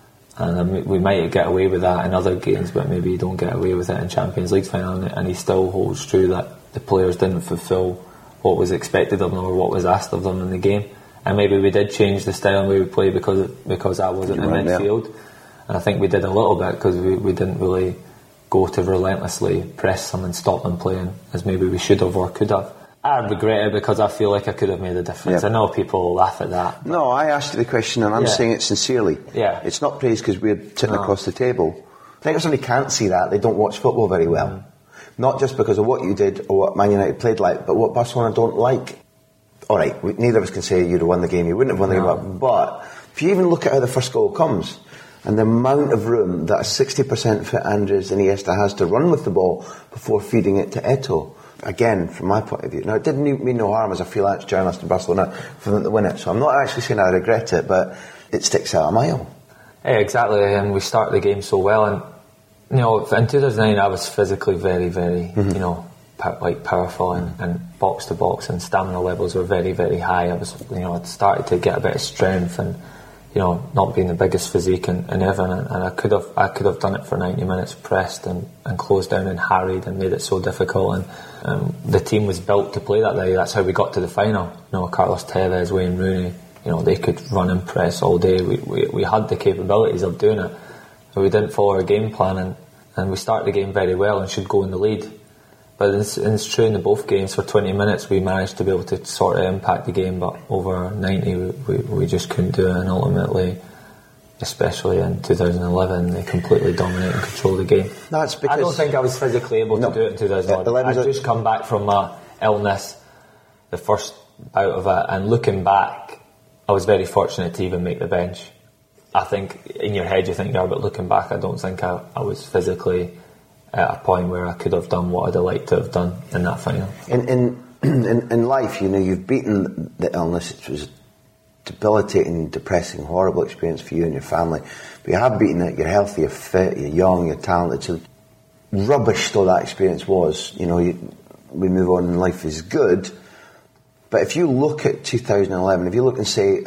[SPEAKER 6] And we might get away with that in other games, but maybe you don't get away with it in Champions League final. And he still holds true that the players didn't fulfil what was expected of them or what was asked of them in the game. And maybe we did change the style and we would play because because I wasn't in midfield. There. And I think we did a little bit because we, we didn't really go to relentlessly press them and stop them playing as maybe we should have or could have. I regret it because I feel like I could have made a difference.
[SPEAKER 5] Yeah.
[SPEAKER 6] I know people laugh at that.
[SPEAKER 5] No, I asked you the question and I'm
[SPEAKER 6] yeah.
[SPEAKER 5] saying it sincerely.
[SPEAKER 6] Yeah.
[SPEAKER 5] It's not praise because we're sitting
[SPEAKER 6] no.
[SPEAKER 5] across the table. I think if somebody can't see that, they don't watch football very well. Mm. Not just because of what you did or what Man United played like, but what Barcelona don't like. Alright, neither of us can say you'd have won the game, you wouldn't have won the
[SPEAKER 6] no.
[SPEAKER 5] game, but if you even look at how the first goal comes and the amount of room that a sixty percent fit Andres Iniesta has to run with the ball before feeding it to Eto'o, again, from my point of view. Now, it didn't mean no harm as a freelance journalist in Barcelona for them to win it, so I'm not actually saying I regret it, but it sticks out a mile.
[SPEAKER 6] Yeah, exactly, and we started the game so well, and you know, in two thousand nine I was physically very, very, mm-hmm. you know, po- like powerful and, and box to box, and stamina levels were very, very high. I was, you know, I'd started to get a bit of strength, and you know, not being the biggest physique in, in heaven, and, and I could have, I could have done it for ninety minutes, pressed and, and closed down and harried and made it so difficult. And um, the team was built to play that day. That's how we got to the final. You know, Carlos Tevez, Wayne Rooney, you know, they could run and press all day. We we, we had the capabilities of doing it. But we didn't follow our game plan, and, and we started the game very well and should go in the lead. But it's, it's true in the both games, for twenty minutes we managed to be able to sort of impact the game, but over ninety we, we, we just couldn't do it, and ultimately, especially in two thousand eleven, they completely dominated and controlled the game.
[SPEAKER 5] That's because
[SPEAKER 6] I don't think I was physically able
[SPEAKER 5] no,
[SPEAKER 6] to do it in two thousand eleven. I'd just come back from my illness, the first bout of it, and looking back, I was very fortunate to even make the bench. I think in your head you think you are, but looking back I don't think I, I was physically at a point where I could have done what I'd have liked to have done in that final.
[SPEAKER 5] In in in, in life, you know, you've beaten the illness. It was a debilitating, depressing, horrible experience for you and your family. But you have beaten it. You're healthy, you're fit, you're young, you're talented. So rubbish though that experience was, you know, you, we move on and life is good. But if you look at two thousand eleven, if you look and say,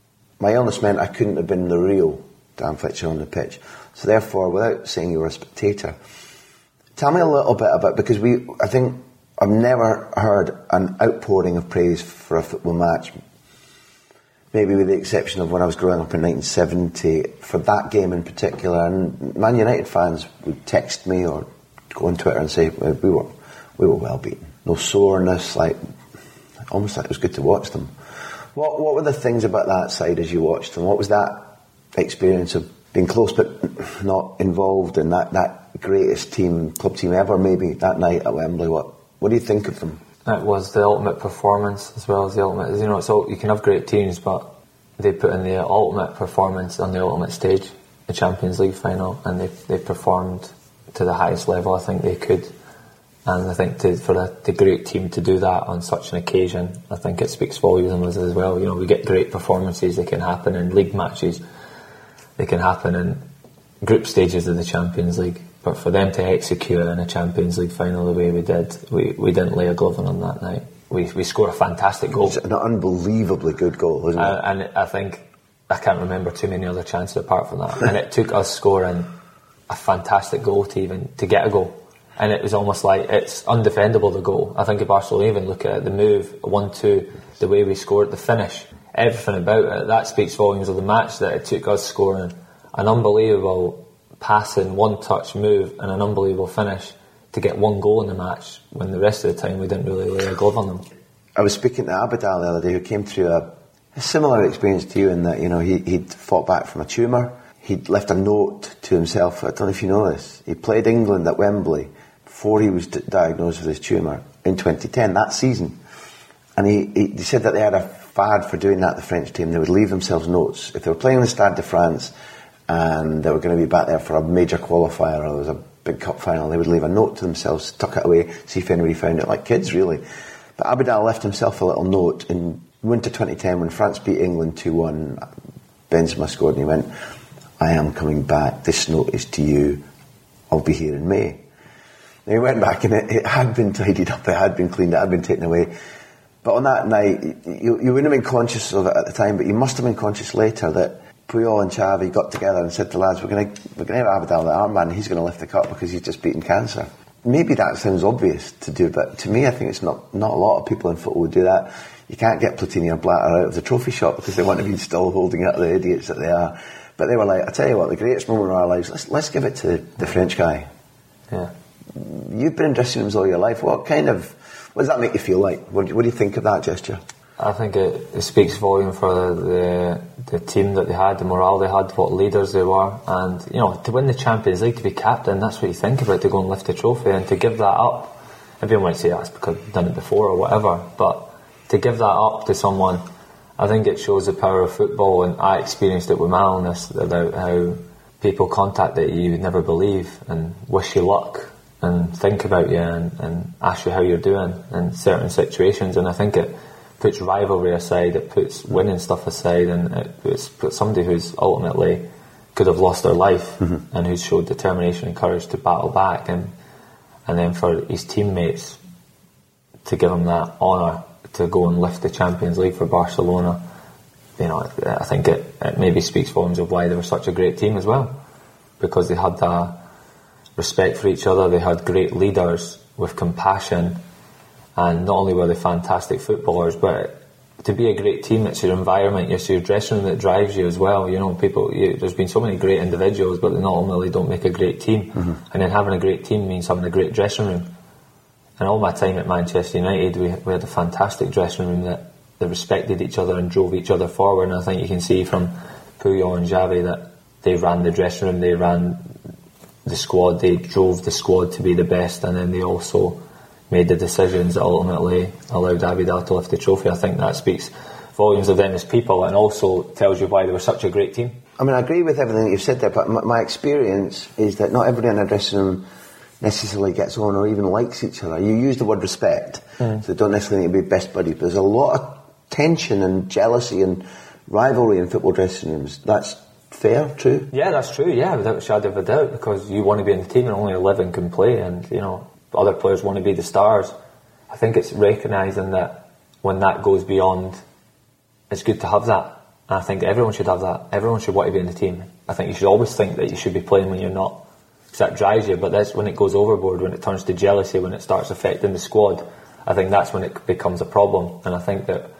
[SPEAKER 5] my illness meant I couldn't have been the real Darren Fletcher on the pitch. So therefore, without saying you were a spectator, tell me a little bit about, because we, I think I've never heard an outpouring of praise for a football match maybe with the exception of when I was growing up in nineteen seventy, for that game in particular, and Man United fans would text me or go on Twitter and say we were we were well beaten, no soreness, like almost like it was good to watch them. What what were the things about that side as you watched them? What was that experience of being close but not involved in that, that greatest team, club team ever, maybe that night at Wembley? What what do you think of them?
[SPEAKER 6] It was the ultimate performance as well as the ultimate. You know, it's all, you can have great teams, but they put in the ultimate performance on the ultimate stage, the Champions League final, and they they performed to the highest level I think they could. And I think to, for the, the great team to do that on such an occasion, I think it speaks volumes as well. You know, we get great performances. They can happen in league matches. They can happen in group stages of the Champions League. But for them to execute in a Champions League final the way we did, we, we didn't lay a glove on them that night. We we scored a fantastic goal.
[SPEAKER 5] It's an unbelievably good goal, isn't it?
[SPEAKER 6] Uh, and I think I can't remember too many other chances apart from that. And it took us scoring a fantastic goal to even to get a goal. And it was almost like it's undefendable, the goal. I think if Barcelona even look at it, the move, one two, the way we scored, the finish, everything about it, that speaks volumes of the match, that it took us scoring an unbelievable passing, one-touch move and an unbelievable finish to get one goal in the match when the rest of the time we didn't really lay a glove on them.
[SPEAKER 5] I was speaking to Abidal the other day, who came through a, a similar experience to you in that, you know, he, he'd fought back from a tumour. He'd left a note to himself. I don't know if you know this. He played England at Wembley before he was d- diagnosed with his tumour in twenty ten, that season. And he, he, he said that they had a fad for doing that, the French team. They would leave themselves notes. If they were playing in the Stade de France and they were going to be back there for a major qualifier or there was a big cup final, they would leave a note to themselves, tuck it away, see if anybody found it, like kids really. But Abidal left himself a little note in winter twenty ten when France beat England two one. Benzema scored and he went, "I am coming back. This note is to you. I'll be here in May." And he went back and it, it had been tidied up, it had been cleaned, it had been taken away. But on that night, you, you wouldn't have been conscious of it at the time, but you must have been conscious later that Puyol and Xavi got together and said to the lads, we're going to we're going to have Abidal the armband, he's going to lift the cup because he's just beaten cancer. Maybe that sounds obvious to do, but to me I think it's not, not a lot of people in football would do that. You can't get Platini or Blatter out of the trophy shop because they want to be still holding up the idiots that they are. But they were like, I tell you what, the greatest moment of our lives, let's, let's give it to the French guy.
[SPEAKER 6] Yeah.
[SPEAKER 5] You've been in dressing rooms all your life. What kind of, what does that make you feel like? What do you, what do you think of that gesture?
[SPEAKER 6] I think it, it speaks volume for the, the the team that they had, the morale they had, what leaders they were, and you know, to win the Champions League, to be captain, that's what you think about, to go and lift the trophy, and to give that up. Everyone might say that's because they've done it before or whatever, but to give that up to someone, I think it shows the power of football. And I experienced it with my illness, about how people contact that you would never believe and wish you luck and think about you and, and ask you how you're doing in certain situations. And I think it puts rivalry aside, it puts winning stuff aside, and it puts, puts somebody who's ultimately could have lost their life mm-hmm. and who's showed determination and courage to battle back, and and then for his teammates to give him that honour to go and lift the Champions League for Barcelona. You know, I think it, it maybe speaks volumes of why they were such a great team as well, because they had that respect for each other, they had great leaders with compassion. And not only were they fantastic footballers, but to be a great team, it's your environment, it's your dressing room that drives you as well. You know, people. You, there's been so many great individuals, but they not only don't make a great team. Mm-hmm. And then having a great team means having a great dressing room. And all my time at Manchester United, we, we had a fantastic dressing room that they respected each other and drove each other forward. And I think you can see from Puyol and Xavi that they ran the dressing room, they ran the squad, they drove the squad to be the best, and then they also made the decisions that ultimately allowed Abidal to lift the trophy. I think that speaks volumes of them as people, and also tells you why they were such a great team.
[SPEAKER 5] I mean, I agree with everything that you've said there, but my, my experience is that not everybody in a dressing room necessarily gets on or even likes each other. You use the word respect, mm. so they don't necessarily need to be best buddies, but there's a lot of tension and jealousy and rivalry in football dressing rooms. That's fair, true?
[SPEAKER 6] Yeah, that's true, yeah, without a shadow of a doubt, because you want to be in the team and only eleven can play, and, you know, other players want to be the stars. I think it's recognising that when that goes beyond, it's good to have that. And I think everyone should have that. Everyone should want to be in the team. I think you should always think that you should be playing when you're not, because that drives you. But that's when it goes overboard, when it turns to jealousy, when it starts affecting the squad. I think that's when it becomes a problem. And I think that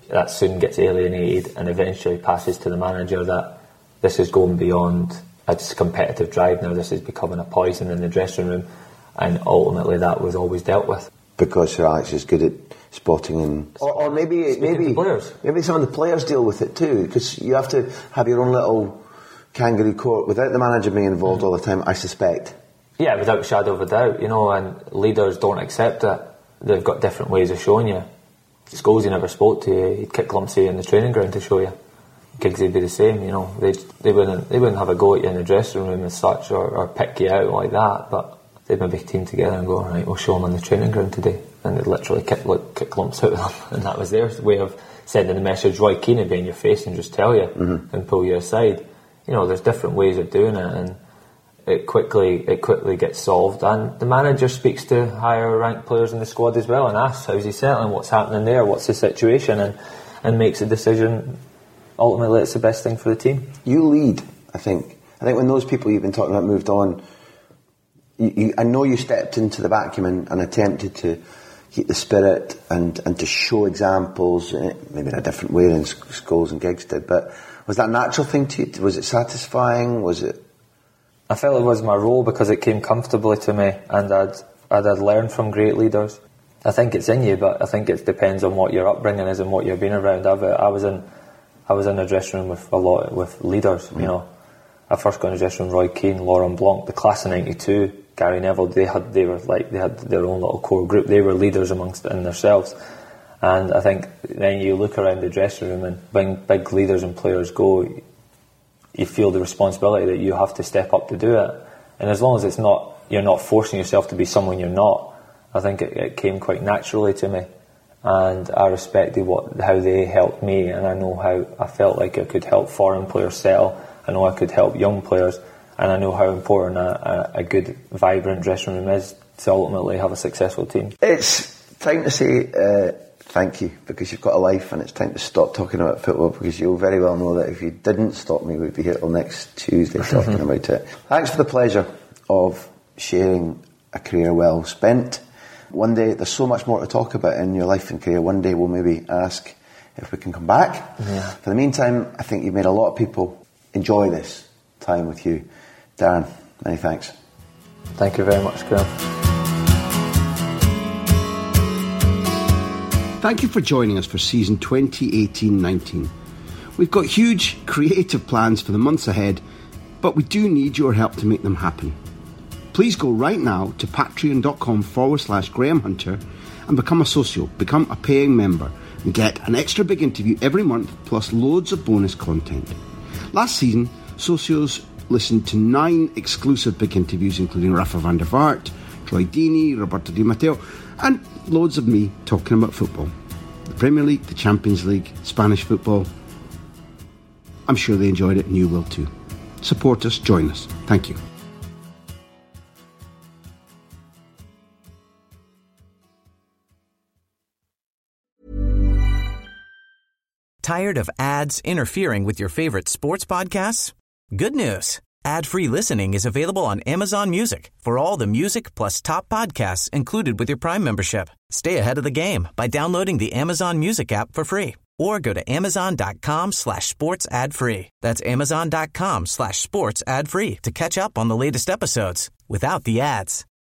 [SPEAKER 6] that soon gets alienated and eventually passes to the manager that this is going beyond a competitive drive now, this is becoming a poison in the dressing room, and ultimately that was always dealt with.
[SPEAKER 5] Because Sir Alex is good at spotting and... Or, or maybe maybe
[SPEAKER 6] players.
[SPEAKER 5] maybe some of the players deal with it too, because you have to have your own little kangaroo court without the manager being involved all the time, I suspect.
[SPEAKER 6] Yeah, without a shadow of a doubt, you know, and leaders don't accept it. They've got different ways of showing you. Scholes, he never spoke to you, he'd kick Lumpsy in the training ground to show you. Gigs, he'd be the same, you know. They'd, they wouldn't they wouldn't have a go at you in the dressing room as such, or, or pick you out like that, but they'd maybe team together and go, right, we'll show them on the training ground today. And they'd literally kick, like, kick lumps out of them. And that was their way of sending the message. Roy Keane would be in your face and just tell you mm-hmm. and pull you aside. You know, there's different ways of doing it, and it quickly it quickly gets solved. And the manager speaks to higher ranked players in the squad as well and asks, how's he settling, what's happening there, what's the situation, and, and makes a decision. Ultimately, it's the best thing for the team.
[SPEAKER 5] You lead, I think. I think when those people you've been talking about moved on, you, you, I know you stepped into the vacuum and, and attempted to keep the spirit and, and to show examples, maybe in a different way than Scholes and Giggs did, but was that a natural thing to you? Was it satisfying? Was it...
[SPEAKER 6] I felt it was my role because it came comfortably to me, and I'd, I'd, I'd learned from great leaders. I think it's in you, but I think it depends on what your upbringing is and what you've been around. I've, I was in I was in a dressing room with a lot with leaders, mm. you know. I first got in a dressing room, Roy Keane, Laurent Blanc, the class of ninety-two, Gary Neville. They had, they were like, they had their own little core group. They were leaders amongst in themselves. And I think then you look around the dressing room, and when big leaders and players go, you feel the responsibility that you have to step up to do it. And as long as it's not, you're not forcing yourself to be someone you're not, I think it, it came quite naturally to me. And I respected what how they helped me, and I know how I felt like I could help foreign players settle. I know I could help young players, and I know how important a, a, a good, vibrant dressing room is to ultimately have a successful team.
[SPEAKER 5] It's time to say uh, thank you, because you've got a life, and it's time to stop talking about football, because you'll very well know that if you didn't stop me, we'd be here till next Tuesday talking about it. Thanks for the pleasure of sharing a career well spent. One day, there's so much more to talk about in your life and career. One day we'll maybe ask if we can come back.
[SPEAKER 6] Yeah.
[SPEAKER 5] For the meantime, I think you've made a lot of people enjoy this time with you. Darren, many thanks.
[SPEAKER 6] Thank you very much, Graham.
[SPEAKER 3] Thank you for joining us for season twenty eighteen nineteen. We've got huge creative plans for the months ahead, but we do need your help to make them happen. Please go right now to patreon.com forward slash Graham Hunter and become a socio, become a paying member, and get an extra big interview every month, plus loads of bonus content. Last season, socios listened to nine exclusive big interviews, including Rafa van der Vaart, Troy Deeney, Roberto Di Matteo, and loads of me talking about football. The Premier League, the Champions League, Spanish football. I'm sure they enjoyed it, and you will too. Support us, join us. Thank you.
[SPEAKER 1] Tired of ads interfering with your favorite sports podcasts? Good news. Ad-free listening is available on Amazon Music for all the music plus top podcasts included with your Prime membership. Stay ahead of the game by downloading the Amazon Music app for free, or go to amazon.com slash sports ad free. That's amazon.com slash sports ad free to catch up on the latest episodes without the ads.